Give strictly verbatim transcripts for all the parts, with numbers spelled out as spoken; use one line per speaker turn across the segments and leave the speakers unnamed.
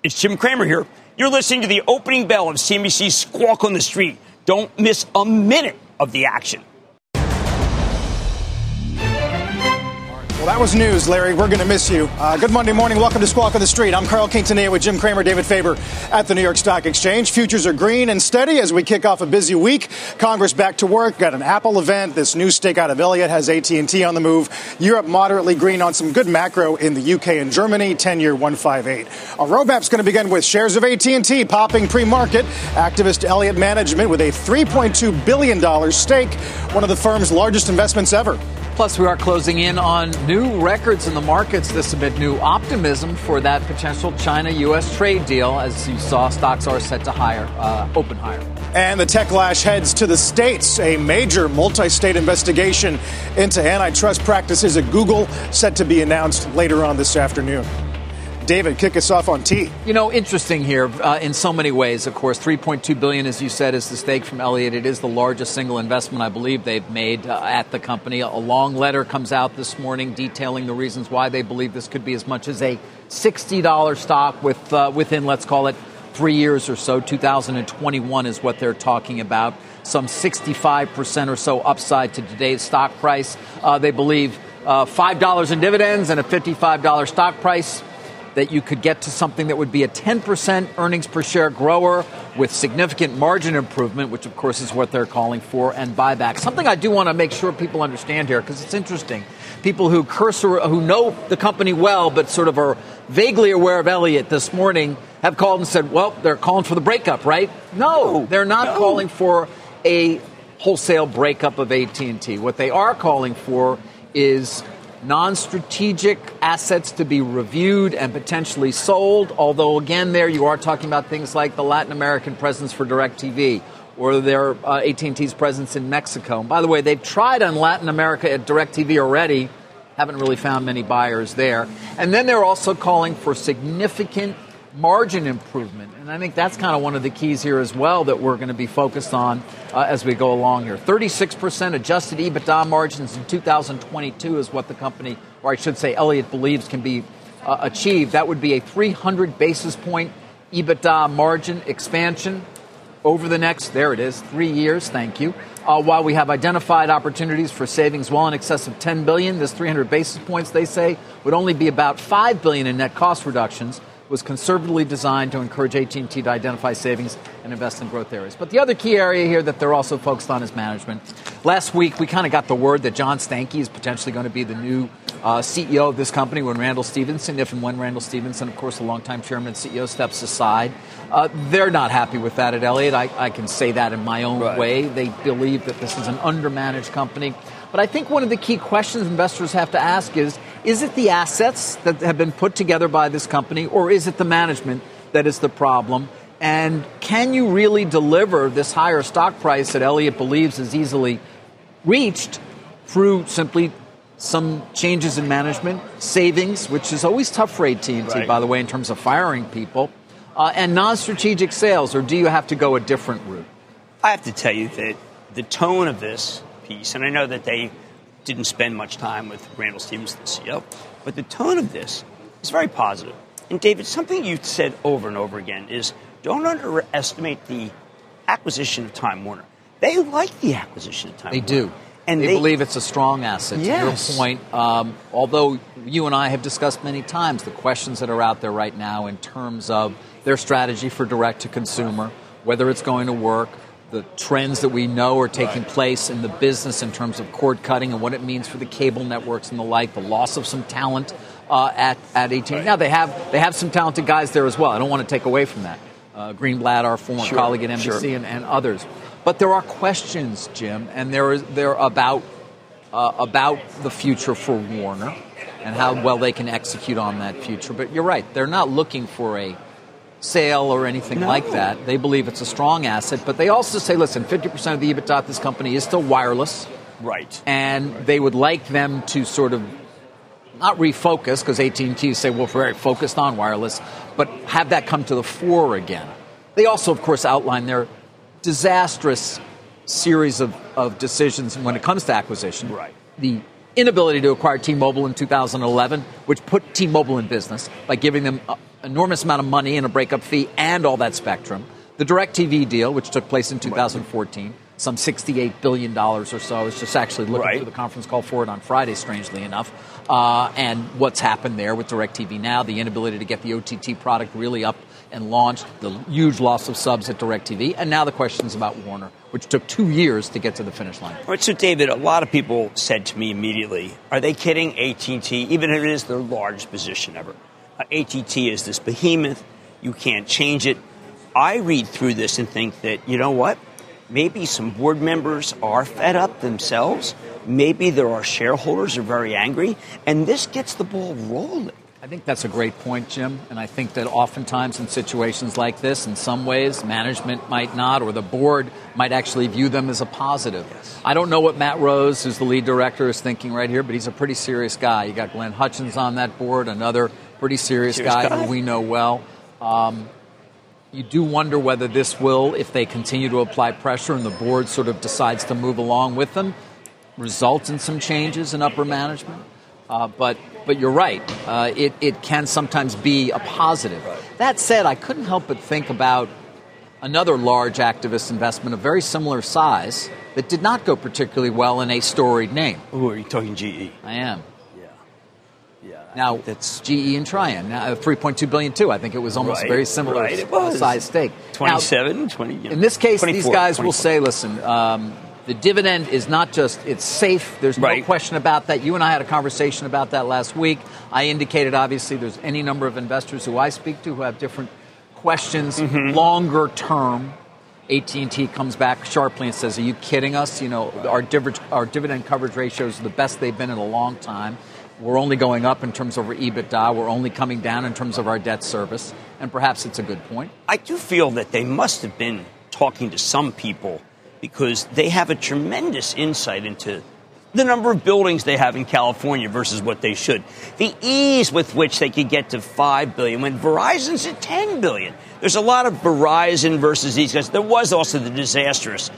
It's Jim Cramer here. You're listening to the opening bell of C N B C's Squawk on the Street. Don't miss a minute of the action.
Well, that was news, Larry. We're going to miss you. Uh, good Monday morning. Welcome to Squawk on the Street. I'm Carl Quintanilla with Jim Cramer, David Faber at the New York Stock Exchange. Futures are green and steady as we kick off a busy week. Congress back to work. Got an Apple event. This new stake out of Elliott has A T and T on the move. Europe moderately green on some good macro in the U K and Germany. ten-year one fifty-eight. Our roadmap's going to begin with shares of A T and T popping pre-market. Activist Elliott Management with a three point two billion dollars stake, one of the firm's largest investments ever.
Plus, we are closing in on new records in the markets. This amid new optimism for that potential China-U S trade deal. As you saw, stocks are set to higher, uh, open higher.
And the techlash heads to the states. A major multi-state investigation into antitrust practices at Google set to be announced later on this afternoon. David, kick us off on T.
You know, interesting here uh, in so many ways. Of course, three point two billion dollars, as you said, is the stake from Elliott. It is the largest single investment I believe they've made uh, at the company. A long letter comes out this morning detailing the reasons why they believe this could be as much as a sixty dollars stock with uh, within, let's call it, three years or so. two thousand twenty-one is what they're talking about. Some sixty-five percent or so upside to today's stock price. Uh, they believe uh, five dollars in dividends and a fifty-five dollars stock price, that you could get to something that would be a ten percent earnings per share grower with significant margin improvement, which, of course, is what they're calling for, and buyback. Something I do want to make sure people understand here, because it's interesting. People who cursor, who know the company well but sort of are vaguely aware of Elliott this morning have called and said, well, they're calling for the breakup, right? No, they're not no. calling for a wholesale breakup of A T and T. What they are calling for is non-strategic assets to be reviewed and potentially sold, although, again, there you are talking about things like the Latin American presence for DirecTV or their uh, A T and T's presence in Mexico. And by the way, they've tried on Latin America at DirecTV already, haven't really found many buyers there. And then they're also calling for significant margin improvement. And I think that's kind of one of the keys here as well that we're going to be focused on uh, as we go along here. thirty-six percent adjusted EBITDA margins in two thousand twenty-two is what the company, or I should say Elliott, believes can be uh, achieved. That would be a three hundred basis point EBITDA margin expansion over the next, there it is, three years, thank you. Uh, while we have identified opportunities for savings well in excess of ten billion dollars, this three hundred basis points, they say, would only be about five billion dollars in net cost reductions, was conservatively designed to encourage A T and T to identify savings and invest in growth areas. But the other key area here that they're also focused on is management. Last week, we kind of got the word that John Stankey is potentially going to be the new uh, C E O of this company when Randall Stephenson, if and when Randall Stephenson, of course, the longtime chairman and C E O, steps aside. Uh, they're not happy with that at Elliott. I, I can say that in my own right. way. They believe that this is an undermanaged company. But I think one of the key questions investors have to ask is, is it the assets that have been put together by this company, or is it the management that is the problem? And can you really deliver this higher stock price that Elliott believes is easily reached through simply some changes in management, savings, which is always tough for A T and T, right. by the way, in terms of firing people, uh, and non-strategic sales, or do you have to go a different route?
I have to tell you that the tone of this piece, and I know that they didn't spend much time with Randall Stephenson, the C E O, but the tone of this is very positive. And David, something you've said over and over again is don't underestimate the acquisition of Time Warner. They like the acquisition of Time
they
Warner.
They do. And they, they believe it's a strong asset.
Yes.
To your point, um, although you and I have discussed many times the questions that are out there right now in terms of their strategy for direct-to-consumer, whether it's going to work, the trends that we know are taking right. place in the business in terms of cord cutting and what it means for the cable networks and the like, the loss of some talent uh, at, at A T and T. Right. Now, they have they have some talented guys there as well. I don't want to take away from that. Uh, Greenblatt, our former sure. colleague at N B C, sure. and, and others. But there are questions, Jim, and there is they're about uh, about the future for Warner and how well they can execute on that future. But you're right. They're not looking for a sale or anything no. like that. They believe it's a strong asset, but they also say, listen, fifty percent of the EBITDA at this company is still wireless.
Right.
And they would like them to sort of not refocus, because A T and T say, well, we're very focused on wireless, but have that come to the fore again. They also, of course, outline their disastrous series of, of decisions when it comes to acquisition.
Right.
The inability to acquire T-Mobile in two thousand eleven, which put T-Mobile in business by giving them enormous amount of money in a breakup fee and all that spectrum. The DirecTV deal, which took place in two thousand fourteen, some sixty-eight billion dollars or so. I was just actually looking
right.
through the conference call for it on Friday, strangely enough. Uh, and what's happened there with DirecTV now, the inability to get the O T T product really up and launched, the huge loss of subs at DirecTV, and now the questions about Warner, which took two years to get to the finish line.
All right, so David, a lot of people said to me immediately, are they kidding A T and T, even if it is their largest position ever? Uh, A T and T is this behemoth. You can't change it. I read through this and think that, you know what? Maybe some board members are fed up themselves. Maybe there are shareholders who are very angry. And this gets the ball rolling.
I think that's a great point, Jim. And I think that oftentimes in situations like this, in some ways, management might not, or the board might actually view them as a positive.
Yes.
I don't know what Matt Rose, who's the lead director, is thinking right here, but he's a pretty serious guy. You got Glenn Hutchins on that board, another pretty serious, serious guy, guy who we know well. Um, You do wonder whether this will, if they continue to apply pressure and the board sort of decides to move along with them, result in some changes in upper management. Uh, but but you're right. Uh, it, it can sometimes be a positive. Right. That said, I couldn't help but think about another large activist investment of very similar size that did not go particularly well in a storied name.
Ooh, are you talking G E?
I am.
Yeah,
now, that's G E and Trian, now three point two billion dollars too. I think it was almost
right,
very similar
right, it was.
size stake.
twenty-seven,
now,
twenty, you know,
in this case, these guys
twenty-four.
will say, listen, um, the dividend is not just, it's safe. There's no
right.
question about that. You and I had a conversation about that last week. I indicated, obviously, there's any number of investors who I speak to who have different questions, mm-hmm. longer term. A T and T comes back sharply and says, are you kidding us? You know, our, div- our dividend coverage ratios are the best they've been in a long time. We're only going up in terms of our EBITDA. We're only coming down in terms of our debt service. And perhaps it's a good point.
I do feel that they must have been talking to some people because they have a tremendous insight into the number of buildings they have in California versus what they should. The ease with which they could get to five billion dollars when Verizon's at ten billion dollars. There's a lot of Verizon versus these guys. There was also the disastrous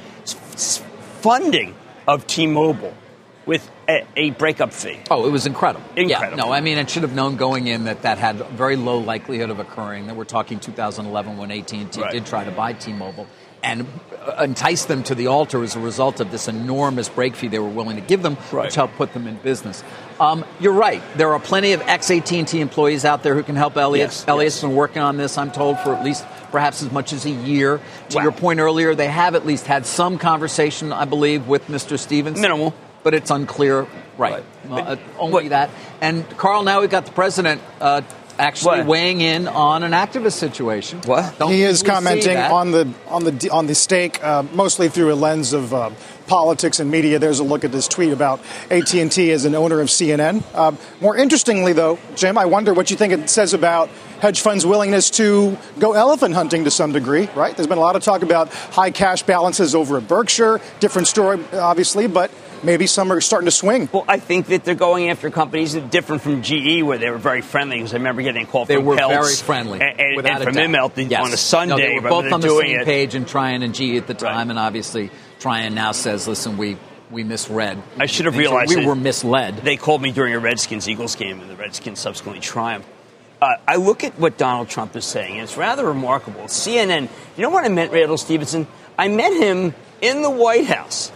funding of T-Mobile with a, a breakup fee.
Oh, it was incredible.
Incredible.
Yeah, no, I mean, it should have known going in that that had very low likelihood of occurring. That we're talking two thousand eleven when A T and T right. did try to buy T-Mobile and entice them to the altar as a result of this enormous break fee they were willing to give them, right. which helped put them in business. Um, you're right. There are plenty of ex-A T and T employees out there who can help Elliott. Yes, Elliott's yes. been working on this, I'm told, for at least perhaps as much as a year. To wow. your point earlier, they have at least had some conversation, I believe, with Mister Stevens.
Minimal.
But it's unclear. Right. right. Uh, only what? that. And, Carl, now we've got the president uh, actually
what?
weighing in on an activist situation.
What?
Don't he is commenting on the on the on the stake, uh, mostly through a lens of uh, politics and media. There's a look at this tweet about A T and T as an owner of C N N. Uh, more interestingly, though, Jim, I wonder what you think it says about hedge funds' willingness to go elephant hunting to some degree, right? There's been a lot of talk about high cash balances over at Berkshire. Different story, obviously, but maybe some are starting to swing.
Well, I think that they're going after companies different from G E, where they were very friendly. Because I remember getting a call
they
from
were
Peltz
very friendly,
and, and,
without
and from
a doubt.
Immelt
yes.
on a Sunday.
No, they were both on the
doing
same
it.
page, and Trian and G E at the time,
right.
and obviously Trian now says, "Listen, we we misread.
I should have
they,
realized
we were misled."
They called me during a Redskins-Eagles game, and the Redskins subsequently triumphed. Uh, I look at what Donald Trump is saying, and it's rather remarkable. C N N, you know what I met Randall Stephenson? I met him in the White House.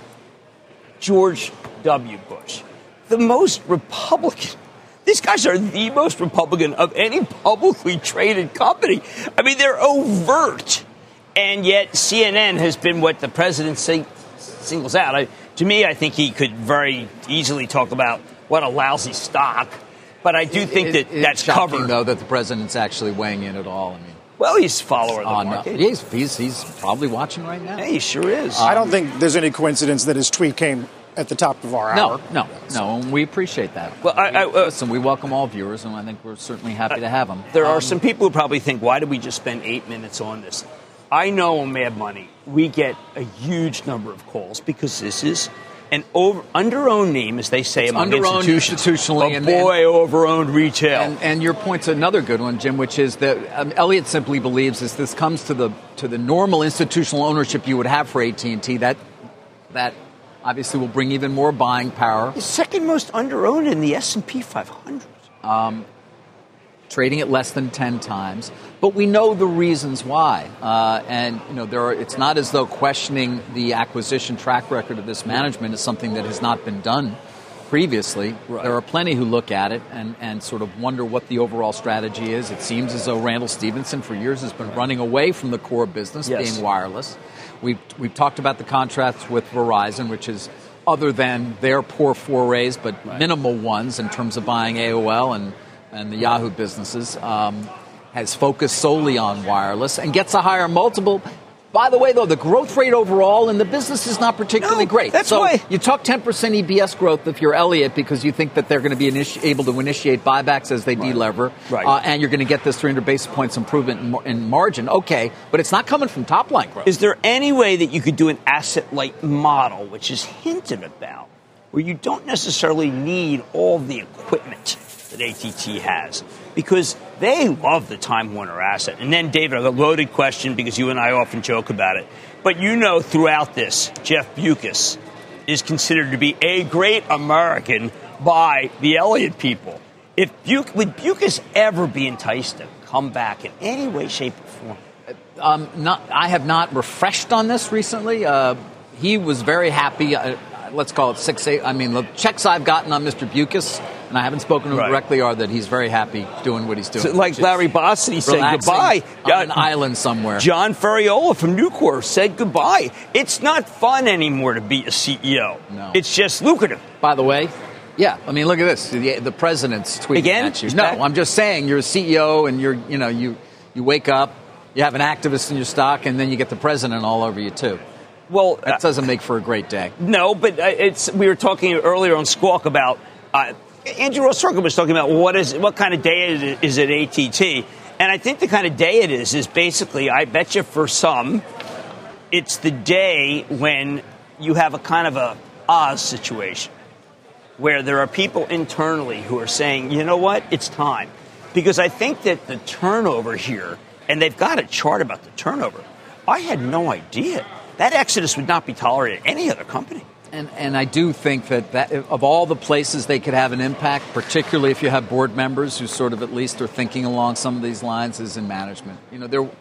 George W. Bush, the most Republican. These guys are the most Republican of any publicly traded company. I mean, they're overt. And yet C N N has been what the president sing, singles out. I, to me, I think he could very easily talk about what a lousy stock. But I do think
it,
that that's
it's shocking,
covered.
though, that the president's actually weighing in at all. I mean,
well, he's a follower of the
uh,
market.
No, he's, he's, he's probably watching right now.
Yeah, he sure is.
I don't think there's any coincidence that his tweet came at the top of our
no,
hour.
No, no, and we appreciate that.
Well, I, I, uh,
Listen, we welcome all viewers, and I think we're certainly happy uh, to have them.
There
um,
are some people who probably think, why did we just spend eight minutes on this? I know on Mad Money, we get a huge number of calls because this is an over, under-owned name, as they say, among institutions.
Institutionally.
A boy over-owned retail.
And, and your point's another good one, Jim, which is that um, Elliott simply believes as this comes to the to the normal institutional ownership you would have for A T and T, that that obviously will bring even more buying power.
The second most under-owned in the S and P five hundred.
Um, trading at less than ten times, but we know the reasons why. Uh, and, you know, there are, it's not as though questioning the acquisition track record of this management is something that has not been done previously. Right. There are plenty who look at it and, and sort of wonder what the overall strategy is. It seems as though Randall Stephenson for years has been running away from the core business, yes. being wireless. We've, we've talked about the contracts with Verizon, which is other than their poor forays, but right. minimal ones in terms of buying A O L and, and the Yahoo businesses, um, has focused solely on wireless and gets a higher multiple. By the way, though, the growth rate overall in the business is not particularly
no,
great.
That's
so
why.
You talk ten percent E B S growth if you're Elliott because you think that they're going to be initi- able to initiate buybacks as they right. delever,
right.
uh, and you're going to get this three hundred basis points improvement in, mar- in margin. Okay, but it's not coming from top-line growth.
Is there any way that you could do an asset-light model, which is hinted about, where you don't necessarily need all the equipment that A T T has? Because they love the Time Warner asset. And then, David, a loaded question because you and I often joke about it. But you know throughout this, Jeff Bewkes is considered to be a great American by the Elliott people. If Buke, would Bewkes ever be enticed to come back in any way, shape, or form?
Um, not, I have not refreshed on this recently. Uh, he was very happy. Uh, let's call it six, eight. I mean, the checks I've gotten on Mister Bewkes, and I haven't spoken to him right. directly, are that he's very happy doing what he's doing.
So like Larry Bossidy said goodbye.
On an island somewhere.
John Ferriola from Nucor said goodbye. It's not fun anymore to be a C E O.
No.
It's just lucrative.
By the way, yeah, I mean, look at this. The, the president's tweeting
Again?
at you. No,
back?
I'm just saying you're a C E O and you're, you know, you, you wake up, you have an activist in your stock, and then you get the president all over you, too.
Well,
that doesn't make for a great day.
No, but it's. We were talking earlier on Squawk about uh, Andrew Ross Sorkin was talking about what is what kind of day it is at A T T, and I think the kind of day it is is basically, I bet you for some, it's the day when you have a kind of a Oz situation where there are people internally who are saying, you know what, it's time, because I think that the turnover here, and they've got a chart about the turnover. I had no idea. That exodus would not be tolerated at any other company.
And and I do think that, that of all the places they could have an impact, particularly if you have board members who sort of at least are thinking along some of these lines, is in management. You know, there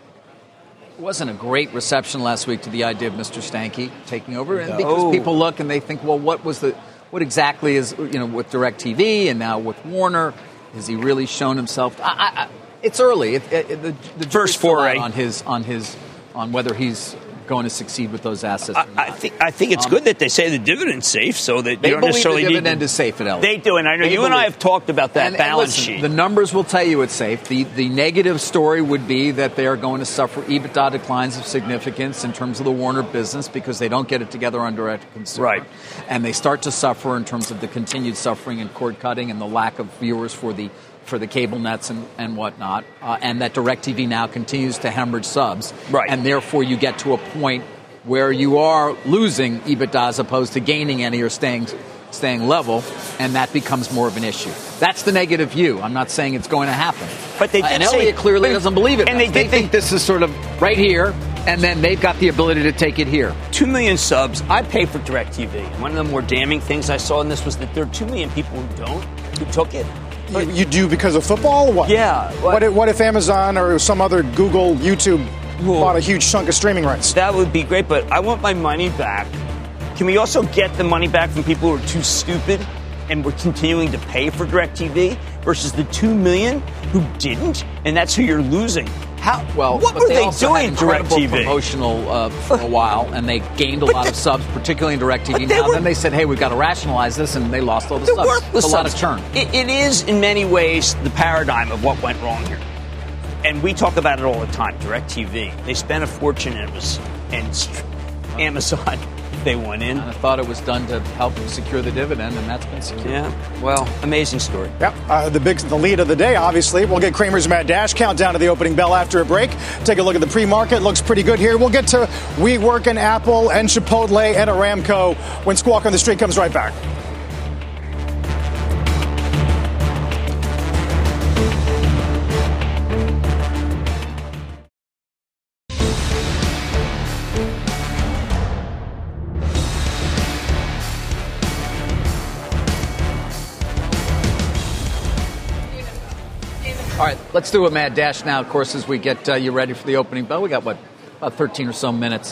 wasn't a great reception last week to the idea of Mister Stankey taking over, and because
oh.
people look and they think, well, what was the what exactly is, you know, with DirecTV and now with Warner, has he really shown himself? I, I, it's early. It, it, the the
first foray
on his on his on whether he's going to succeed with those assets.
I, I think I think it's um, good that they say the dividend's safe, so that
they
you don't
believe
necessarily
the dividend
need
is safe at Elliott.
They do, and I know
they
you
believe.
and I have talked about that
and,
balance
and listen,
sheet.
The numbers will tell you it's safe. The the negative story would be that they are going to suffer EBITDA declines of significance in terms of the Warner business because they don't get it together on direct consumer.
Right.
And they start to suffer in terms of the continued suffering and cord cutting and the lack of viewers for the for the cable nets and, and whatnot, uh, and that DirecTV now continues to hemorrhage subs.
Right.
And therefore you get to a point where you are losing EBITDA as opposed to gaining any or staying staying level, and that becomes more of an issue. That's the negative view. I'm not saying it's going to happen.
But they did
uh, and
say,
Elliott clearly
but,
doesn't believe it.
And they,
they, they think this is sort of right here, and then they've got the ability to take it here.
Two million subs. I pay for DirecTV. One of the more damning things I saw in this was that there are two million people who don't, who took it.
You, you do because of football? What?
Yeah.
What, what, if, what if Amazon or some other Google, YouTube bought a huge chunk of streaming rights?
That would be great, but I want my money back. Can we also get the money back from people who are too stupid and were continuing to pay for DirecTV versus the two million who didn't, and that's who you're losing? How?
Well,
what
but
were
they,
they
also
doing
had incredible
DirecTV?
promotional uh, for a while, and they gained a lot
the,
of subs, particularly in DirecTV.
Now,
were, then they said, "Hey, we've got to rationalize this," and they lost all the subs. It's a
subs.
lot of churn.
It, it is, in many ways, the paradigm of what went wrong here. And we talk about it all the time. DirecTV, they spent a fortune, and it was and Amazon. They went in.
And I thought it was done to help secure the dividend, and that's been secured.
Yeah, well, amazing story.
Yep. Uh, the big, the lead of the day, obviously. We'll get Cramer's Mad Dash countdown to the opening bell after a break. Take a look at the pre-market. Looks pretty good here. We'll get to WeWork and Apple and Chipotle and Aramco when Squawk on the Street comes right back.
Let's do a mad dash now, of course, as we get uh, you ready for the opening bell. We got, what, about thirteen or so minutes.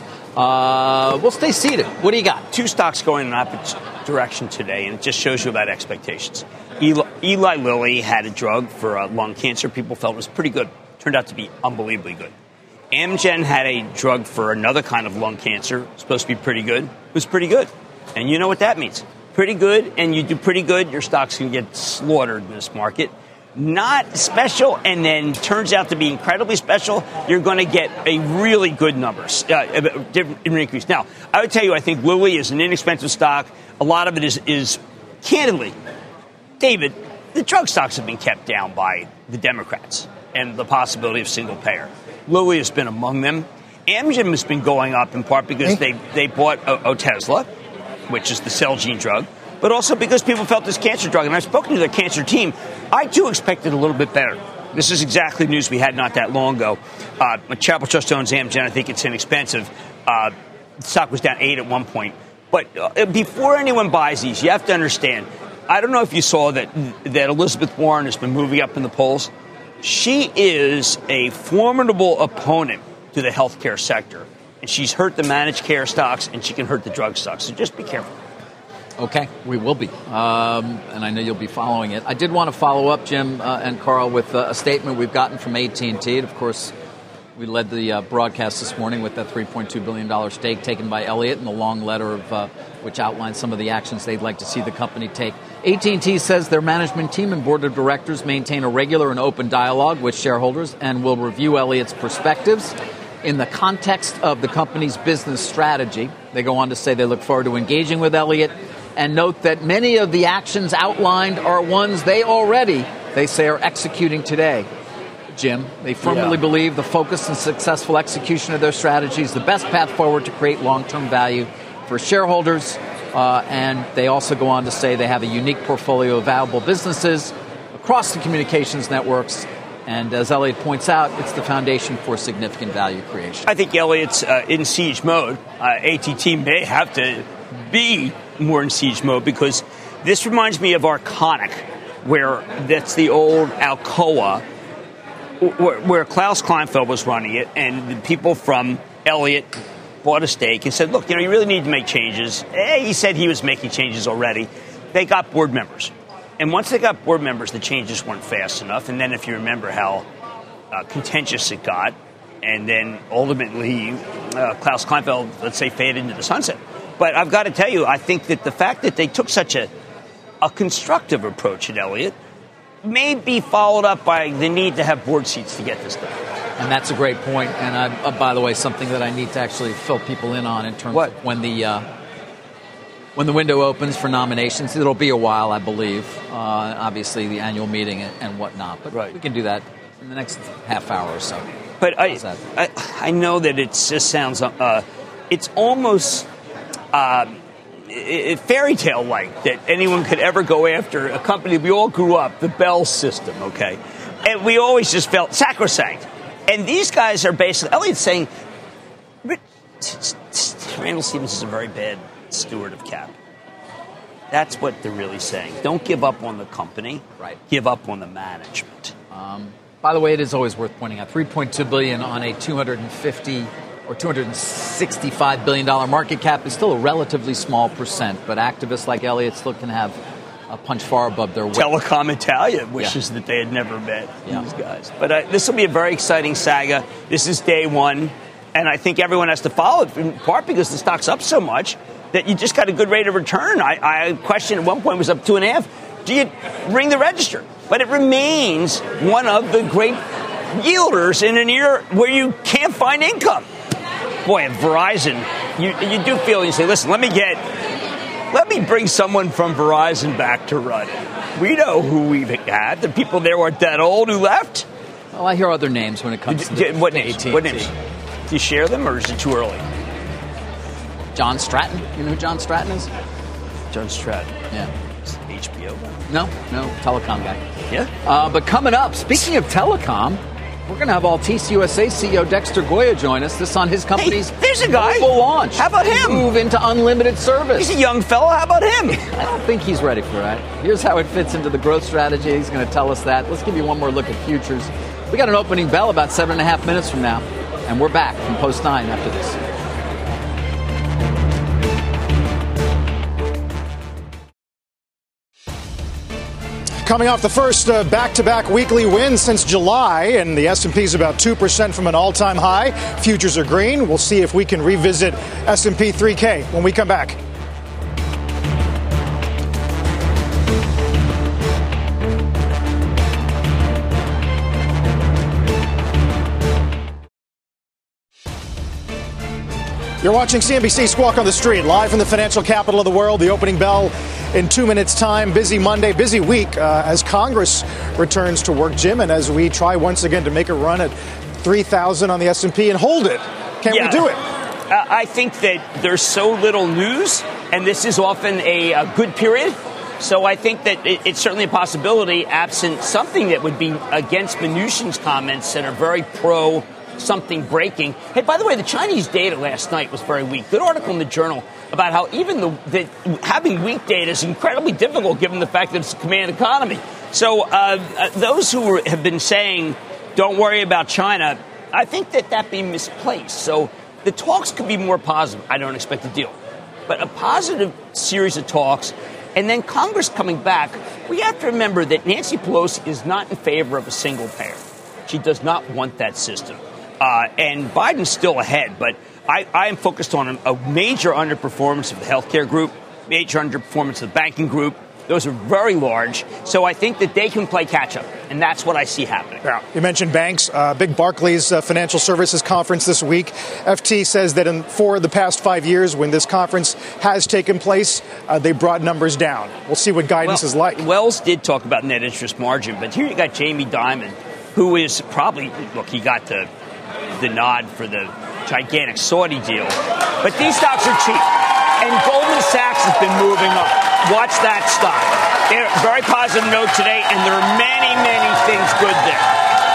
Uh, we'll stay seated. What do you got?
Two stocks going in opposite direction today, and it just shows you about expectations. Eli, Eli Lilly had a drug for uh, lung cancer. People felt it was pretty good. Turned out to be unbelievably good. Amgen had a drug for another kind of lung cancer. Supposed to be pretty good. It was pretty good. And you know what that means. Pretty good, and you do pretty good, your stocks can get slaughtered in this market. Not special, and then turns out to be incredibly special, you're going to get a really good numbers, uh, different increase. Now, I would tell you, I think Lilly is an inexpensive stock. A lot of it is, is candidly, David, the drug stocks have been kept down by the Democrats and the possibility of single payer. Lilly has been among them. Amgen has been going up in part because they, they bought Otezla, which is the Celgene drug, but also because people felt this cancer drug. And I've spoken to the cancer team. I, too, expected a little bit better. This is exactly news we had not that long ago. Uh, Chapel Trust owns Amgen. I think it's inexpensive. Uh, the stock was down eight at one point. But uh, before anyone buys these, you have to understand, I don't know if you saw that that Elizabeth Warren has been moving up in the polls. She is a formidable opponent to the healthcare sector. And she's hurt the managed care stocks, and she can hurt the drug stocks. So just be careful.
Okay, we will be. Um, and I know you'll be following it. I did want to follow up, Jim uh, and Carl, with uh, a statement we've gotten from A T and T. And of course, we led the uh, broadcast this morning with that three point two billion dollars stake taken by Elliott and the long letter of uh, which outlines some of the actions they'd like to see the company take. A T and T says their management team and board of directors maintain a regular and open dialogue with shareholders and will review Elliott's perspectives in the context of the company's business strategy. They go on to say they look forward to engaging with Elliott and note that many of the actions outlined are ones they already, they say, are executing today. Jim, they firmly yeah. believe the focused and successful execution of their strategy is the best path forward to create long-term value for shareholders. Uh, and they also go on to say they have a unique portfolio of valuable businesses across the communications networks. And as Elliott points out, it's the foundation for significant value creation.
I think Elliott's uh, in siege mode. Uh, A T T may have to be more in siege mode because this reminds me of Arconic, where that's the old Alcoa, where, where Klaus Kleinfeld was running it, and the people from Elliott bought a stake and said, look, you know, you really need to make changes. Eh, he said he was making changes already. They got board members. And once they got board members, the changes weren't fast enough. And then if you remember how uh, contentious it got, and then ultimately uh, Klaus Kleinfeld, let's say, faded into the sunset. But I've got to tell you, I think that the fact that they took such a, a constructive approach at Elliott may be followed up by the need to have board seats to get this done.
And that's a great point. And I, uh, by the way, something that I need to actually fill people in on in terms
what?
of when the uh, when the window opens for nominations. It'll be a while, I believe. Uh, obviously, the annual meeting and, and whatnot. But
right.
we can do that in the next half hour or so.
But I, I, I know that it just sounds, uh, it's almost uh, it, fairy tale like that anyone could ever go after a company. We all grew up, the Bell system, okay? And we always just felt sacrosanct. And these guys are basically, Elliott's saying, Randall Stevens is a very bad steward of cap. That's what they're really saying. Don't give up on the company.
Right.
Give up on the management.
Um, by the way, it is always worth pointing out, three point two billion dollars on a two hundred fifty or two hundred sixty-five billion dollars market cap is still a relatively small percent, but activists like Elliott still can have a punch far above their weight.
Telecom Italia wishes
yeah.
that they had never met
yeah.
these guys. But uh, this will be a very exciting saga. This is day one, and I think everyone has to follow it, in part because the stock's up so much that you just got a good rate of return. I, I questioned at one point, it was up two and a half. Do you ring the register? But it remains one of the great yielders in an era where you can't find income. Boy, at Verizon, you, you do feel, you say, listen, let me get, let me bring someone from Verizon back to run it. We know who we've had. The people there weren't that old who left.
Well, I hear other names when it comes
do,
to
do, what names? What names? Do you share them, or is it too early?
John Stratton. You know who John Stratton is?
John Stratton.
Yeah.
H B O?
No, no, telecom guy.
Yeah.
Uh, but coming up, speaking of telecom, we're going to have Altice U S A C E O Dexter Goya join us. This on his company's
hey, there's a guy.
Full launch.
How about him?
Move into unlimited service.
He's a young fellow. How about him?
I don't think he's ready for that. Here's how it fits into the growth strategy. He's going to tell us that. Let's give you one more look at futures We got an opening bell about seven and a half minutes from now, and we're back from Post nine after this.
Coming off the first uh, back-to-back weekly win since July, and the S and P is about two percent from an all-time high. Futures are green. We'll see if we can revisit S and P three K when we come back. You're watching C N B C Squawk on the Street, live from the financial capital of the world. The opening bell in two minutes' time. Busy Monday, busy week uh, as Congress returns to work, Jim, and as we try once again to make a run at three thousand on the S and P and hold it. Can yeah. we do it?
Uh, I think that there's so little news, and this is often a, a good period. So I think that it, it's certainly a possibility, absent something that would be against Mnuchin's comments that are very pro something breaking. Hey, by the way, the Chinese data last night was very weak. Good article in the Journal about how even the, the having weak data is incredibly difficult given the fact that it's a command economy. So uh, uh, those who are, have been saying, don't worry about China, I think that that be misplaced. So the talks could be more positive. I don't expect a deal. But a positive series of talks, and then Congress coming back. We have to remember that Nancy Pelosi is not in favor of a single payer. She does not want that system. Uh, and Biden's still ahead, but I, I am focused on a, a major underperformance of the healthcare group, major underperformance of the banking group. Those are very large. So I think that they can play catch-up, and that's what I see happening.
Yeah. You mentioned banks. Uh, big Barclays uh, Financial Services Conference this week. F T says that in, for the past five years, when this conference has taken place, uh, they brought numbers down. We'll see what guidance
well,
is like.
Wells did talk about net interest margin, but here you got Jamie Dimon, who is probably, look, he got the the nod for the gigantic Saudi deal. But these stocks are cheap. And Goldman Sachs has been moving up. Watch that stock. They're very positive note today, and there are many, many things good there.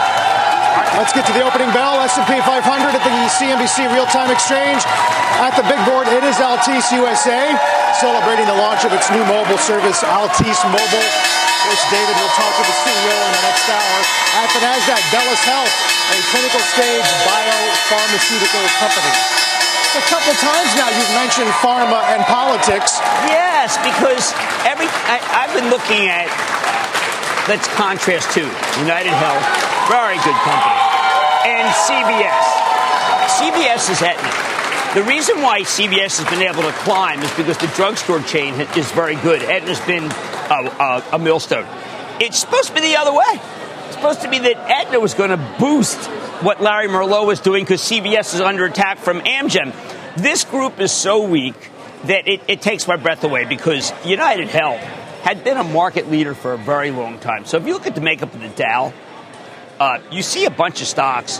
All right, let's get to the opening bell. S and P five hundred at the C N B C Real-Time Exchange. At the big board, it is Altice U S A, celebrating the launch of its new mobile service, Altice Mobile. Of course, David will talk to the C E O in the next hour. At the NASDAQ, Bellis Health, a clinical stage biopharmaceutical company. A couple times now you've mentioned pharma and politics.
Yes, because every I, I've been looking at, let's contrast to United Health, very good company, and C V S. C V S is Aetna. The reason why C V S has been able to climb is because the drugstore chain is very good. Aetna's been a, a, a millstone. It's supposed to be the other way. It's supposed to be that Aetna was going to boost what Larry Merlot was doing because C V S is under attack from Amgen. This group is so weak that it, it takes my breath away because United Health had been a market leader for a very long time. So if you look at the makeup of the Dow, uh, you see a bunch of stocks.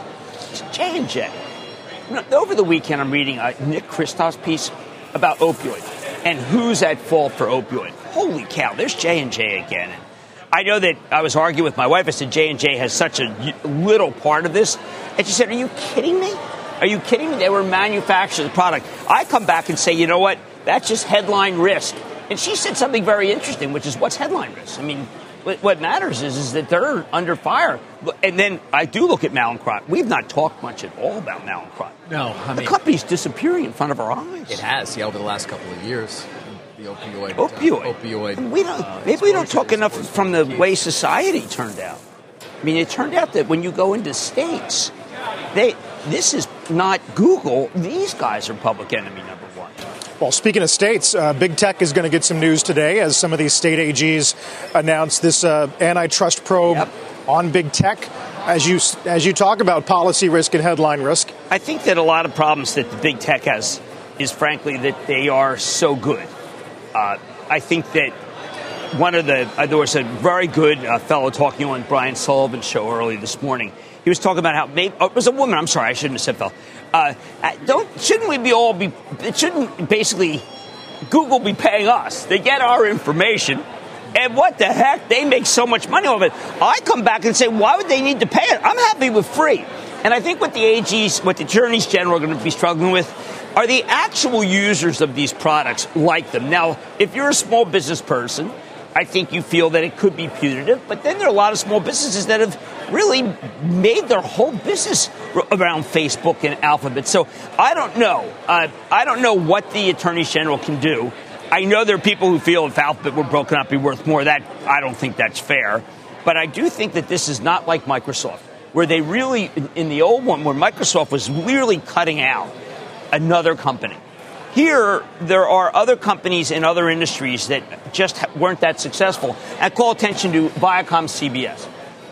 J and J. Over the weekend, I'm reading a Nick Kristof's piece about opioid and who's at fault for opioid. Holy cow, there's J and J again. And I know that I was arguing with my wife. I said J and J has such a little part of this. And she said, are you kidding me? Are you kidding me? They were manufacturing the product. I come back and say, you know what? That's just headline risk. And she said something very interesting, which is what's headline risk? I mean, what matters is, is that they're under fire. And then I do look at Mallinckrodt. We've not talked much at all about Mallinckrodt.
No, I mean,
the company's disappearing in front of our eyes.
It has, yeah, over the last couple of years. The opioid.
Opioid.
Uh, opioid.
We don't, uh, maybe we don't talk enough from the way society turned out. I mean, it turned out that when you go into states, they this is not Google. These guys are public enemy number one.
Well, speaking of states, uh, big tech is going to get some news today as some of these state A Gs announce this uh, antitrust probe yep. on big tech. As you as you talk about policy risk and headline risk,
I think that a lot of problems that the big tech has is, frankly, that they are so good. Uh, I think that one of the uh, there was a very good uh, fellow talking on Brian Sullivan's show early this morning. He was talking about how maybe oh, it was a woman. I'm sorry, I shouldn't have said fellow. Uh, don't shouldn't we be all be? It shouldn't basically Google be paying us. They get our information, and what the heck? They make so much money off it. I come back and say, why would they need to pay it? I'm happy with free. And I think what the A Gs, what the attorneys general are going to be struggling with, are the actual users of these products like them. Now, if you're a small business person, I think you feel that it could be punitive, but then there are a lot of small businesses that have really made their whole business around Facebook and Alphabet. So I don't know. Uh, I don't know what the Attorney General can do. I know there are people who feel if Alphabet were broken up, it'd be worth more. That I don't think that's fair. But I do think that this is not like Microsoft, where they really, in the old one, where Microsoft was really cutting out another company. Here, there are other companies in other industries that just weren't that successful. I call attention to Viacom C B S.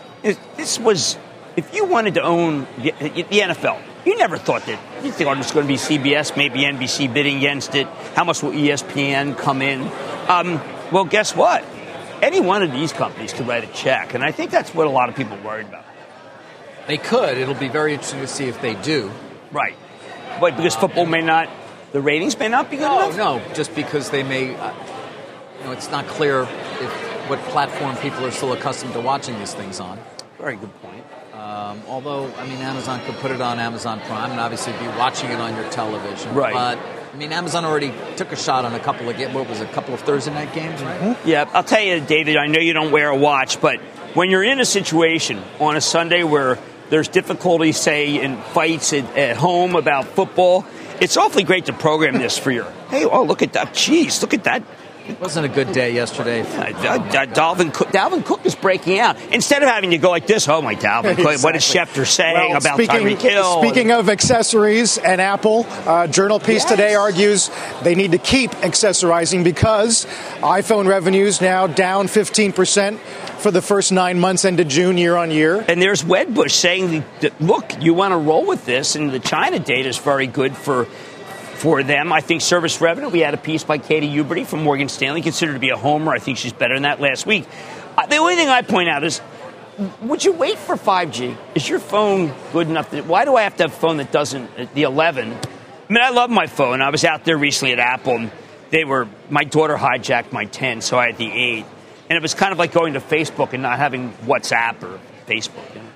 This was, if you wanted to own the N F L, you never thought that, you thought it was going to be C B S, maybe N B C bidding against it. How much will E S P N come in? Um, well, guess what? Any one of these companies could write a check, and I think that's what a lot of people are worried about.
They could. It'll be very interesting to see if they do.
Right. But because football may not, the ratings may not be good
no,
enough?
No, just because they may, uh, you know, it's not clear if what platform people are still accustomed to watching these things on.
Very good point.
Um, although, I mean, Amazon could put it on Amazon Prime and obviously be watching it on your television.
Right.
But, I mean, Amazon already took a shot on a couple of, what was it, a couple of Thursday night games, right?
Mm-hmm. Yeah, I'll tell you, David, I know you don't wear a watch, but when you're in a situation on a Sunday where there's difficulty, say, in fights at, at home about football, it's awfully great to program this for your, hey, oh, look at that. Jeez, look at that.
It wasn't a good day yesterday.
Uh, uh, Dalvin Cook, Dalvin Cook is breaking out. Instead of having to go like this, oh, my Dalvin Cook, exactly. What is Schefter saying
well,
about
speaking,
Tyreek Hill?
Speaking of accessories and Apple, uh, Journal piece yes. today argues they need to keep accessorizing because iPhone revenues now down fifteen percent for the first nine months into June year on year.
And there's Wedbush saying, that, look, you want to roll with this, and the China data is very good for For them. I think service revenue, we had a piece by Katie Huberty from Morgan Stanley, considered to be a homer. I think she's better than that last week. Uh, the only thing I point out is, would you wait for five G? Is your phone good enough? To, why do I have to have a phone that doesn't, uh, the eleven? I mean, I love my phone. I was out there recently at Apple, and they were, my daughter hijacked my ten, so I had the eight. And it was kind of like going to Facebook and not having WhatsApp or Facebook. You know?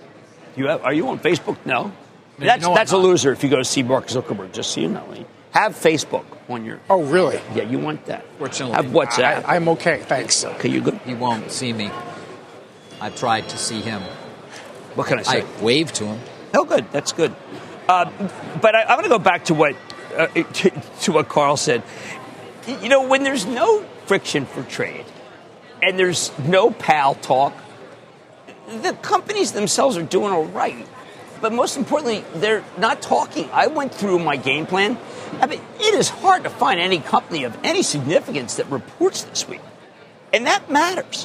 you have, are you on Facebook? No. That's,
no,
that's a loser if you go to see Mark Zuckerberg, just so you know. Have Facebook on your...
Oh, really?
Yeah, you want that.
Fortunately.
Have WhatsApp.
I, I'm okay, thanks.
Okay, you good?
He won't see me. I've tried to see him.
What can I say?
I waved to him.
Oh, good. That's good. Uh, but I, I'm going to go back to what, uh, to, to what Carl said. You know, when there's no friction for trade and there's no pal talk, the companies themselves are doing all right. But most importantly, they're not talking. I went through my game plan. I mean, it is hard to find any company of any significance that reports this week. And that matters.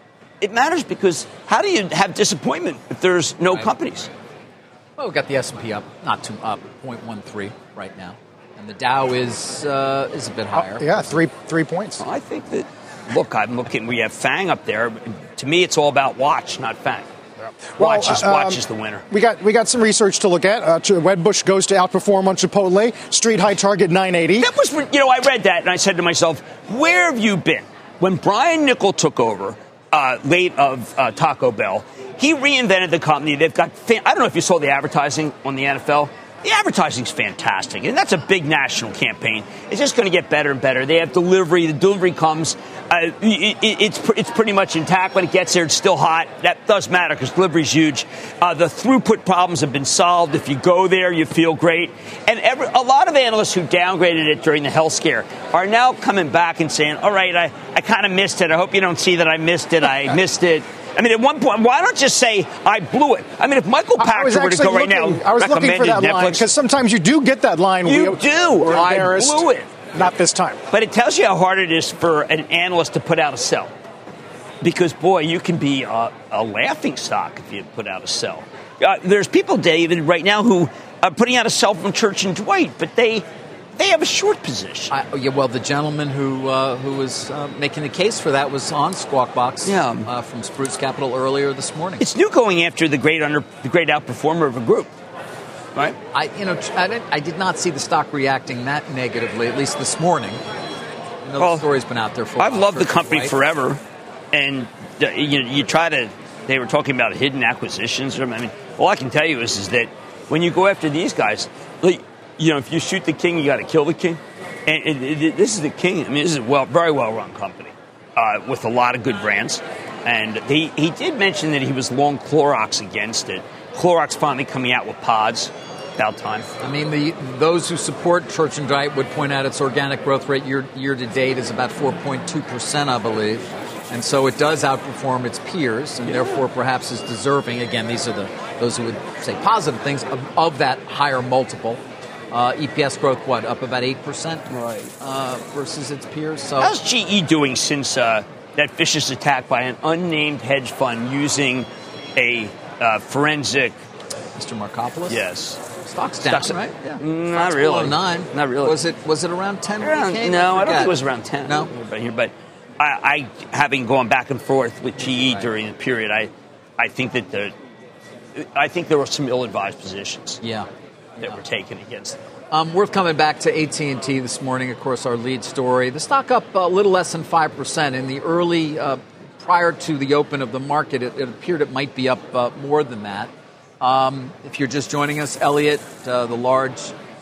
It matters because how do you have disappointment if there's no
right.
companies?
Well, we've got the S and P up, not too up, zero point one three right now. And the Dow is uh, is a bit higher.
Uh, yeah, three three points.
Well, I think that, look, I'm looking, we have FANG up there. To me, it's all about watch, not FANG.
Well,
watch, is,
um,
watch is the winner.
We got we got some research to look at. Uh, Wedbush goes to outperform on Chipotle. Street high target nine eighty.
That was, you know, I read that and I said to myself, where have you been? When Brian Niccol took over uh, late of uh, Taco Bell, he reinvented the company. They've got, fan- I don't know if you saw the advertising on the N F L. The advertising's fantastic, and that's a big national campaign. It's just going to get better and better. They have delivery. The delivery comes. Uh, it, it, it's it's pretty much intact. When it gets there, it's still hot. That does matter because delivery's huge. Uh, the throughput problems have been solved. If you go there, you feel great. And every, a lot of analysts who downgraded it during the health scare are now coming back and saying, all right, I, I kind of missed it. I hope you don't see that I missed it. I missed it. I mean, at one point, why don't you say, I blew it? I mean, if Michael Pachter were to go right
looking,
now,
I was looking for that
Netflix,
line, because sometimes you do get that line.
You
we,
do. I blew it.
Not this time.
But it tells you how hard it is for an analyst to put out a sell. Because, boy, you can be a, a laughing stock if you put out a sell. Uh, there's people, David, right now who are putting out a sell from Church and Dwight, but they... They have a short position.
I, yeah, well, the gentleman who uh, who was uh, making the case for that was on Squawk Box
yeah.
uh, from Spruce Capital earlier this morning.
It's new going after the great under the great outperformer of a group, right?
I you know I, didn't, I did not see the stock reacting that negatively, at least this morning. I know well, the story's been out there for a while.
I've loved the company
right?
forever, and uh, you you try to. They were talking about hidden acquisitions. I mean, all I can tell you is is that when you go after these guys, like. You know, if you shoot the king, you got to kill the king. And it, it, this is the king. I mean, this is a well, very well-run company uh, with a lot of good brands. And he, he did mention that he was long Clorox against it. Clorox finally coming out with pods. About time.
I mean, the those who support Church and Dwight would point out its organic growth rate year, year to date is about four point two percent, I believe. And so it does outperform its peers, and yeah. therefore perhaps is deserving. Again, these are the those who would say positive things of, of that higher multiple. Uh, E P S growth, what, up about eight percent
right.
uh, versus its peers. So
how's G E doing since uh, that vicious attack by an unnamed hedge fund using a uh, forensic...
Mister Markopoulos?
Yes.
Stock's down,
Stock's,
right? Yeah.
Not really.
Nine.
Not really.
Was it Was it around ten?
Around, no, I, I don't think it was around ten.
No,
but here, but I, I, having gone back and forth with G E right. during the period, I, I think that the, I think there were some ill-advised positions.
Yeah.
That
yeah.
were taken against them.
Um, worth coming back to A T and T this morning. Of course, our lead story. The stock up a little less than five percent in the early, uh, prior to the open of the market. It, it appeared it might be up uh, more than that. Um, if you're just joining us, Elliott, uh, the large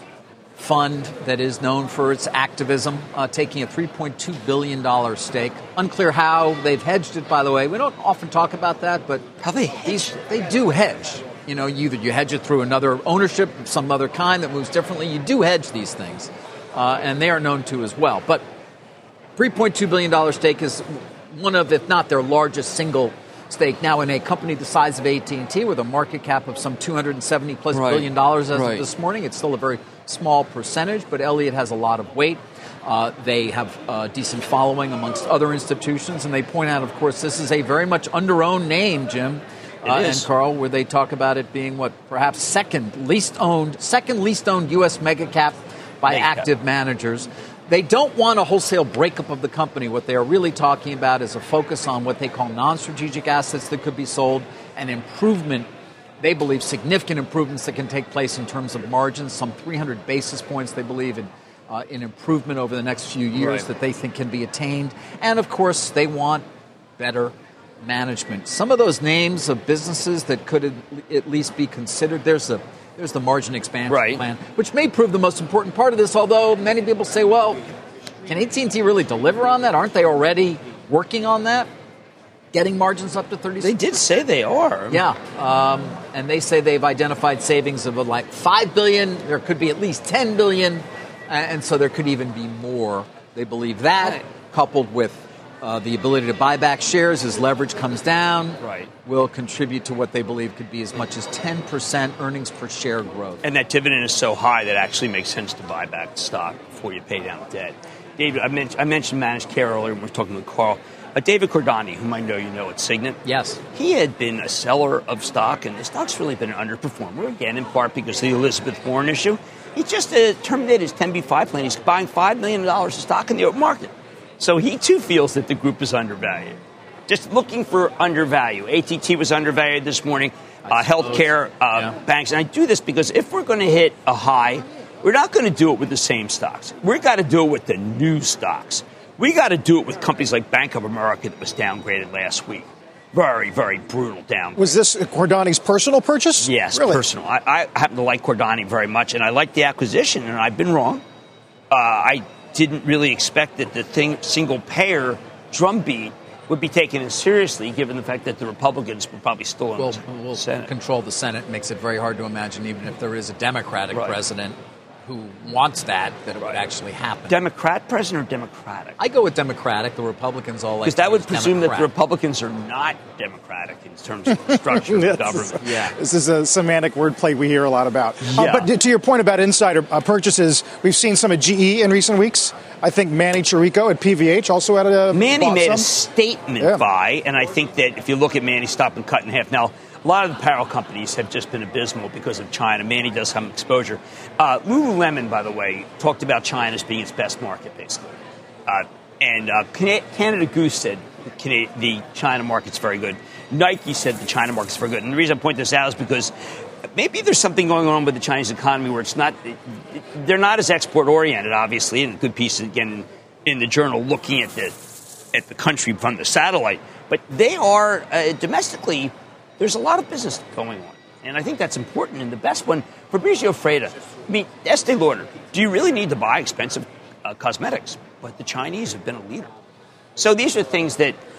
fund that is known for its activism, uh, taking a three point two billion dollars stake. Unclear how they've hedged it, by the way. We don't often talk about that, but
how they hedge?
These, they do hedge. You know, either you hedge it through another ownership, some other kind that moves differently. You do hedge these things, uh, and they are known to as well. But three point two billion dollars stake is one of, if not their largest single stake. Now, in a company the size of A T and T with a market cap of some two hundred seventy plus
right.
billion dollars as
right.
of this morning, it's still a very small percentage, but Elliott has a lot of weight. Uh, they have a decent following amongst other institutions, and they point out, of course, this is a very much under-owned name, Jim. Uh, and Carl, where they talk about it being what perhaps second least owned, second least owned U S mega cap by mega active cap. managers. They don't want a wholesale breakup of the company. What they are really talking about is a focus on what they call non-strategic assets that could be sold, and improvement. They believe significant improvements that can take place in terms of margins, some three hundred basis points. They believe in uh, in improvement over the next few years right. that they think can be attained, and of course they want better management. Some of those names of businesses that could at least be considered, there's a there's the margin expansion
right.
plan, which may prove the most important part of this, although many people say, well, can A T and T really deliver on that? Aren't they already working on that? Getting margins up to thirty?
They did say they are.
Yeah. Um, and they say they've identified savings of like five billion dollars. There could be at least ten billion dollars. And so there could even be more. They believe that, right. coupled with Uh, the ability to buy back shares as leverage comes down
right.
will contribute to what they believe could be as much as ten percent earnings per share growth.
And that dividend is so high that it actually makes sense to buy back stock before you pay down debt. David, I, men- I mentioned managed care earlier when we were talking with Carl. Uh, David Cordani, whom I know you know at Signet.
Yes.
He had been a seller of stock, and the stock's really been an underperformer, again, in part because of the Elizabeth Warren issue. He just uh, terminated his ten B five plan. He's buying five million dollars of stock in the open market. So he, too, feels that the group is undervalued. Just looking for undervalue. A T T was undervalued this morning. Uh, healthcare, uh, yeah. banks. And I do this because if we're going to hit a high, we're not going to do it with the same stocks. We've got to do it with the new stocks. We got to do it with companies like Bank of America that was downgraded last week. Very, very brutal downgrade.
Was this Cordani's personal purchase?
Yes,
really?
personal. I, I happen to like Cordani very much, and I like the acquisition, and I've been wrong. Uh, I didn't really expect that the thing, single-payer drumbeat would be taken as seriously, given the fact that the Republicans were probably still in
we'll,
the
we'll
Senate.
Control the Senate. It makes it very hard to imagine, even if there is a Democratic
right.
president who wants that, that it would actually happen.
Democrat president or Democratic?
I go with Democratic. The Republicans all like
because that would presume
Democrat.
that the Republicans are not Democratic in terms of the structure of the government.
Is,
yeah.
This is a semantic wordplay we hear a lot about.
Yeah.
Uh, but to your point about insider uh, purchases, we've seen some at G E in recent weeks. I think Manny Chirico at P V H also had a
Manny made
some.
a statement
yeah.
buy, and I think that if you look at Manny, stop and cut in half. Now, a lot of the apparel companies have just been abysmal because of China. Manny does have exposure. Uh, Lululemon, by the way, talked about China as being its best market, basically. Uh, and uh, Canada Goose said the China market's very good. Nike said the China market's very good. And the reason I point this out is because maybe there's something going on with the Chinese economy where it's not, they're not as export-oriented, obviously, and a good piece, again, in the journal looking at the, at the country from the satellite. But they are, uh, domestically, there's a lot of business going on. And I think that's important. And the best one, Fabrizio Freda, I mean, Estee Lauder, do you really need to buy expensive uh, cosmetics? But the Chinese have been a leader. So these are things that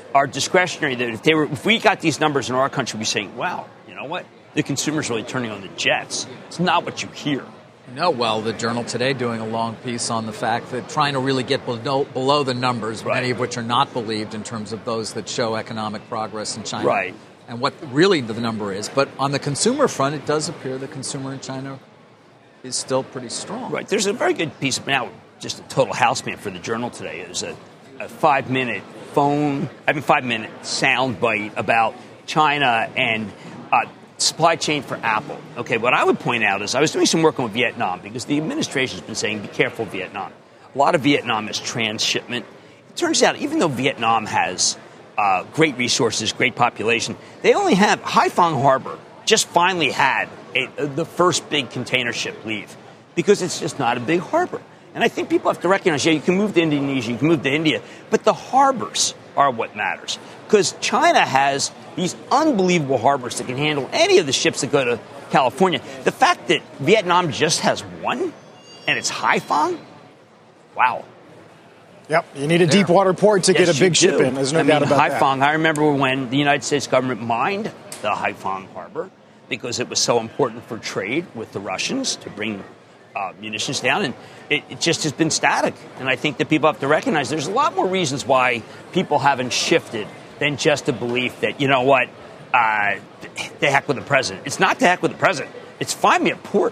are discretionary. That if they were, if we got these numbers in our country, we'd be saying, wow, you know what? The consumer's really turning on the jets. It's not what you hear.
No, well, the Journal today doing a long piece on the fact that trying to really get below, below the numbers, right. many of which are not believed in terms of those that show economic progress in China.
Right.
And what really the number is. But on the consumer front, it does appear the consumer in China is still pretty strong.
Right. There's a very good piece of now, just a total houseman for the Journal today. There's a, a five-minute phone, I mean, five-minute sound bite about China and uh, supply chain for Apple. Okay, what I would point out is I was doing some work on Vietnam because the administration's been saying, be careful, Vietnam. A lot of Vietnam is transshipment. It turns out, even though Vietnam has uh, great resources, great population, they only have Haiphong Harbor just finally had a, the first big container ship leave because it's just not a big harbor. And I think people have to recognize, yeah, you can move to Indonesia, you can move to India, but the harbors are what matters. Because China has these unbelievable harbors that can handle any of the ships that go to California. The fact that Vietnam just has one, and it's Haiphong, wow.
Yep, you need a deep water port to
yes,
get a big
do.
ship in. There's no
I
doubt
mean,
about
Haiphong,
that.
I remember when the United States government mined the Haiphong harbor because it was so important for trade with the Russians to bring uh, munitions down, and it, it just has been static. And I think that people have to recognize there's a lot more reasons why people haven't shifted than just a belief that, you know what, uh, the heck with the president. It's not the heck with the president. It's find me a port.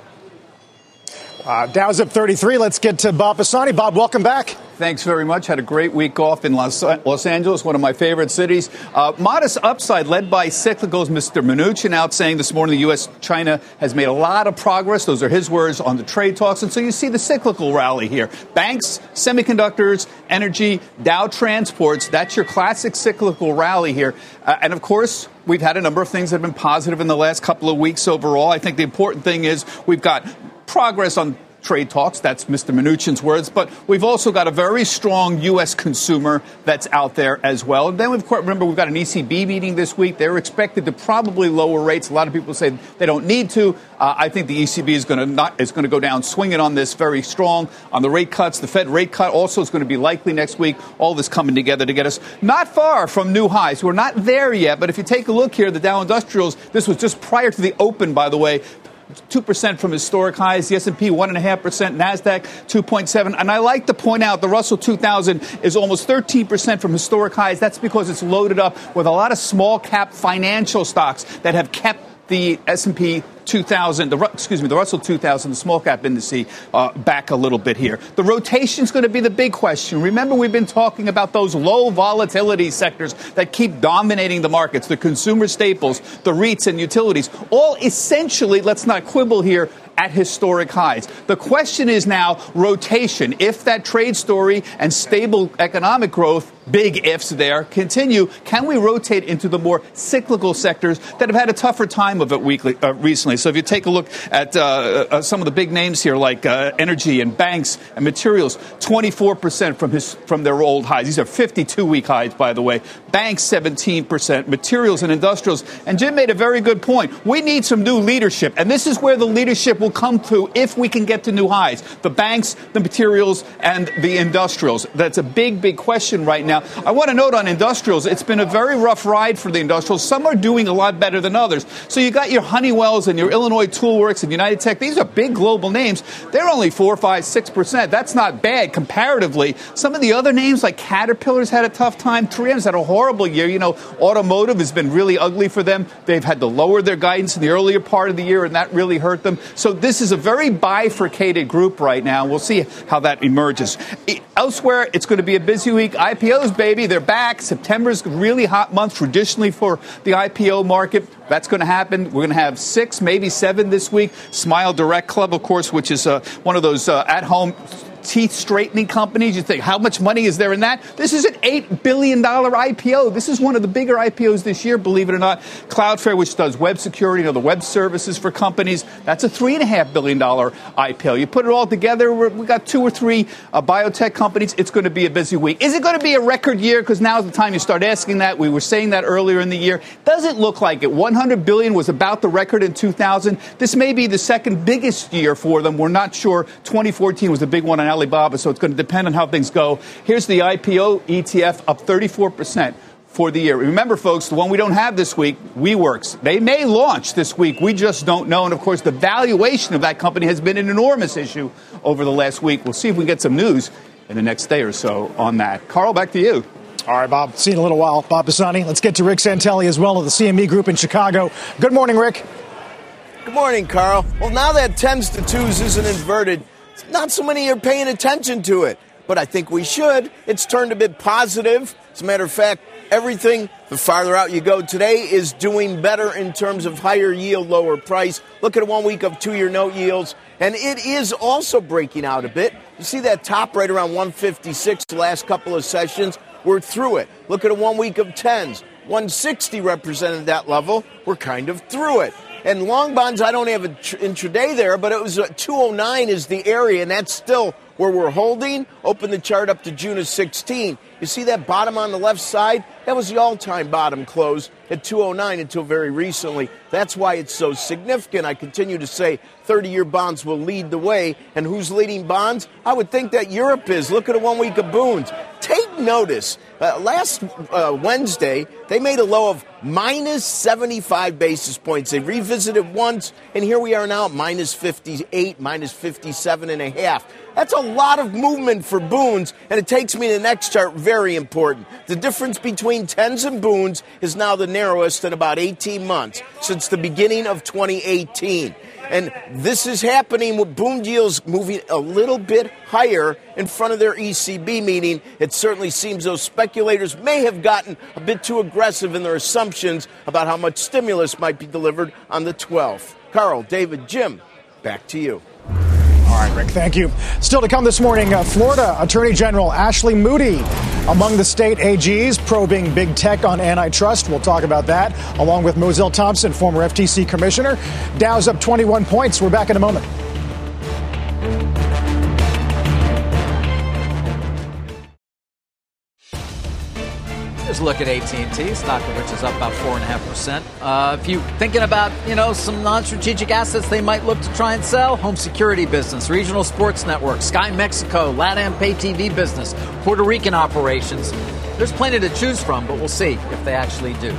Uh, Dow's up thirty-three. Let's get to Bob Pisani. Bob, welcome back.
Thanks very much. Had a great week off in Los, Los Angeles, one of my favorite cities. Uh, modest upside led by cyclicals. Mister Mnuchin out saying this morning the U S China has made a lot of progress. Those are his words on the trade talks. And so you see the cyclical rally here. Banks, semiconductors, energy, Dow transports. That's your classic cyclical rally here. Uh, and of course, we've had a number of things that have been positive in the last couple of weeks overall. I think the important thing is we've got progress on trade talks. That's Mister Mnuchin's words. But we've also got a very strong U S consumer that's out there as well. And then we've remember we've got an E C B meeting this week. They're expected to probably lower rates. A lot of people say they don't need to. Uh, I think the E C B is going to not is going to go down swinging on this very strong on the rate cuts. The Fed rate cut also is going to be likely next week. All this coming together to get us not far from new highs. We're not there yet. But if you take a look here, the Dow Industrials, this was just prior to the open, by the way, two percent from historic highs, the S and P one point five percent, NASDAQ two point seven. And I like to point out the Russell two thousand is almost thirteen percent from historic highs. That's because it's loaded up with a lot of small cap financial stocks that have kept the S and P two thousand, the, excuse me, the Russell two thousand, the small cap indice, uh, back a little bit here. The rotation is going to be the big question. Remember, we've been talking about those low volatility sectors that keep dominating the markets, the consumer staples, the REITs and utilities, all essentially, let's not quibble here, at historic highs. The question is now rotation. If that trade story and stable economic growth, big ifs there, continue, can we rotate into the more cyclical sectors that have had a tougher time of it weekly, uh, recently? So if you take a look at uh, uh, some of the big names here, like uh, energy and banks and materials, twenty-four percent from his from their old highs. These are fifty-two week highs, by the way. Banks, seventeen percent. Materials and industrials. And Jim made a very good point. We need some new leadership. And this is where the leadership will come through if we can get to new highs. The banks, the materials, and the industrials. That's a big, big question right now. I want to note on industrials, it's been a very rough ride for the industrials. Some are doing a lot better than others. So you got your Honeywells and your Illinois Toolworks and United Tech. These are big global names. They're only four, five, six percent. That's not bad comparatively. Some of the other names like Caterpillar's had a tough time. three M's had a horrible year. You know, automotive has been really ugly for them. They've had to lower their guidance in the earlier part of the year, and that really hurt them. So this is a very bifurcated group right now. We'll see how that emerges. Elsewhere, it's going to be a busy week. I P Os, baby, they're back. September's a really hot month traditionally for the I P O market. That's going to happen. We're going to have six, maybe seven this week. Smile Direct Club, of course, which is uh, one of those uh, at-home teeth straightening companies. You think, how much money is there in that? This is an eight billion dollars I P O. This is one of the bigger I P Os this year, believe it or not. Cloudflare, which does web security, you know, the web services for companies, that's a three point five billion dollars I P O. You put it all together, we've got two or three uh, biotech companies. It's going to be a busy week. Is it going to be a record year? Because now's the time you start asking that. We were saying that earlier in the year. Doesn't look like it. one hundred billion dollars was about the record in two thousand. This may be the second biggest year for them. We're not sure. twenty fourteen was a big one on Alibaba, so it's going to depend on how things go. Here's the I P O E T F up thirty-four percent. for the year. Remember, folks, the one we don't have this week, WeWorks. They may launch this week. We just don't know. And, of course, the valuation of that company has been an enormous issue over the last week. We'll see if we get some news in the next day or so on that. Carl, back to you.
All right, Bob. See you in a little while. Bob Pisani. Let's get to Rick Santelli as well of the C M E Group in Chicago. Good morning, Rick.
Good morning, Carl. Well, now that tens to twos isn't inverted, not so many are paying attention to it. But I think we should. It's turned a bit positive. As a matter of fact, everything, the farther out you go today, is doing better in terms of higher yield, lower price. Look at a one week of two-year note yields. And it is also breaking out a bit. You see that top right around one fifty-six the last couple of sessions? We're through it. Look at a one week of tens. one sixty represented that level. We're kind of through it. And long bonds, I don't have an intraday there, but it was a two oh nine is the area, and that's still where we're holding. Open the chart up to June of sixteen. You see that bottom on the left side? That was the all-time bottom close at two oh nine until very recently. That's why it's so significant. I continue to say thirty-year bonds will lead the way. And who's leading bonds? I would think that Europe is. Look at a one week of Boons. Take notice. Uh, last uh, Wednesday, they made a low of minus seventy-five basis points. They revisited once, and here we are now at minus fifty-eight, minus fifty-seven and a half. That's a lot of movement for Boons, and it takes me to the next chart, very important. The difference between tens and Boons is now the narrowest in about eighteen months, since the beginning of twenty eighteen. And this is happening with Boon yields moving a little bit higher in front of their E C B meeting. It certainly seems those speculators may have gotten a bit too aggressive in their assumptions about how much stimulus might be delivered on the twelfth. Carl, David, Jim, back to you.
All right, Rick, thank you. Still to come this morning, uh, Florida Attorney General Ashley Moody among the state A Gs probing big tech on antitrust. We'll talk about that, along with Mozelle Thompson, former F T C commissioner. Dow's up twenty-one points. We're back in a moment.
Just look at A T and T, stock of which is up about four point five percent. Uh, if you're thinking about, you know, some non-strategic assets they might look to try and sell, home security business, regional sports network, Sky Mexico, LatAm pay T V business, Puerto Rican operations. There's plenty to choose from, but we'll see if they actually do.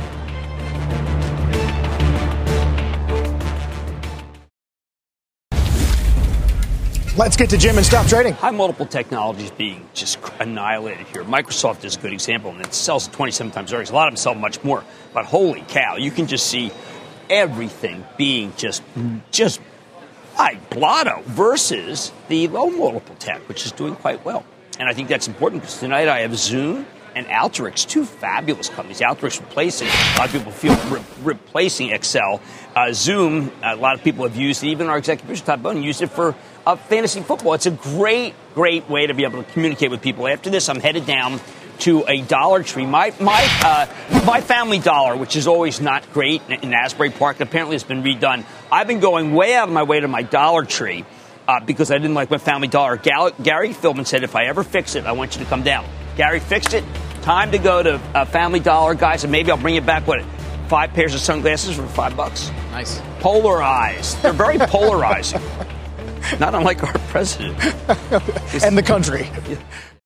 Let's get to Jim and stop trading.
High multiple technologies being just annihilated here. Microsoft is a good example, and it sells twenty-seven times earnings. A lot of them sell much more. But holy cow, you can just see everything being just, just like blotto versus the low multiple tech, which is doing quite well. And I think that's important because tonight I have Zoom and Alteryx, two fabulous companies. Alteryx replacing, a lot of people feel re- replacing Excel. Uh, Zoom, a lot of people have used it. Even our executive producer, Todd Bowden, used it for uh, fantasy football. It's a great, great way to be able to communicate with people. After this, I'm headed down to a Dollar Tree. My my uh, my Family Dollar, which is always not great in Asbury Park, apparently has been redone. I've been going way out of my way to my Dollar Tree uh, because I didn't like my Family Dollar. Gal- Gary Philbin said, if I ever fix it, I want you to come down. Gary fixed it. Time to go to uh, Family Dollar, guys, and maybe I'll bring you back, what, five pairs of sunglasses for five bucks?
Nice.
Polarized. They're very polarizing. Not unlike our president.
And the country.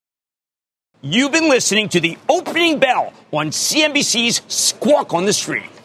You've been listening to the opening bell on C N B C's Squawk on the Street.